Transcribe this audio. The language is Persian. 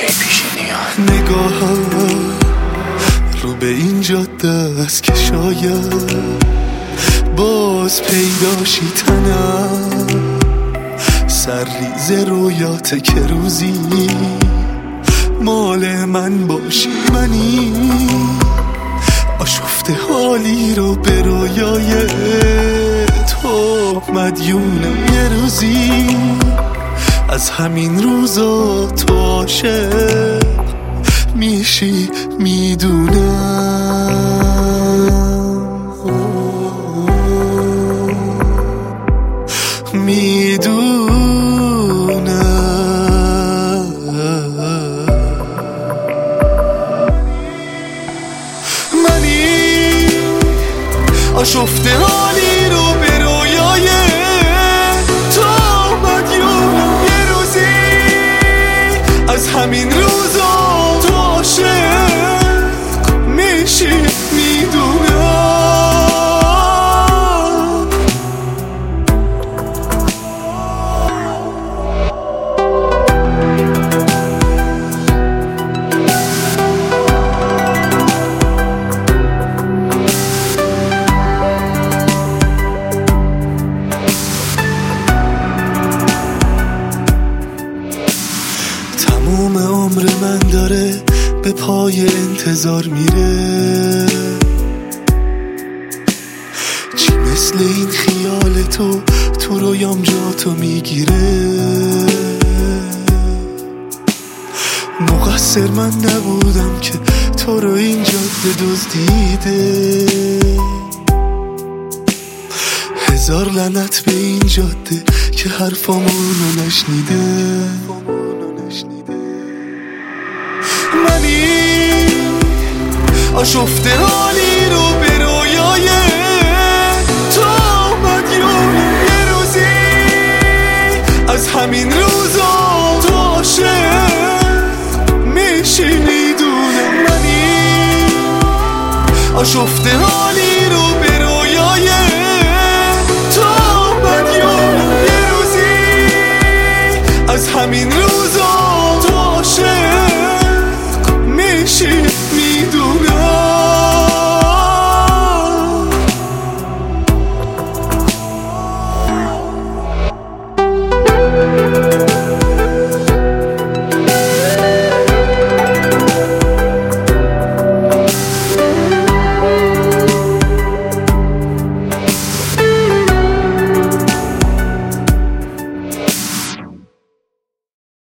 نگاه رو به این جاده است که شاید باز پیداشی تنم، سرریز رویات که روزی مال من باشی. منی آشفته حالی رو به رویای تو مدیونم. یه روزی از همین روزا تو عاشق میشی میدونم. منی آشفته حالی رو به رویای تو مدیونم. یه روزی از همین روزا تو عاشق میشی میدونم. تموم عمر من داره به پای انتظار میره، چی مثل این خیال تو رویام جاتو میگیره. مقصر من نبودم که تو رو این جاده دزدیده، هزار لعنت به این جاده که حرفامونو نشنیده. منی آشفته حالی رو به رویای تو مدیونم. یه روزی از همین روزا تو عاشق میشی میدونم. منی آشفته حالی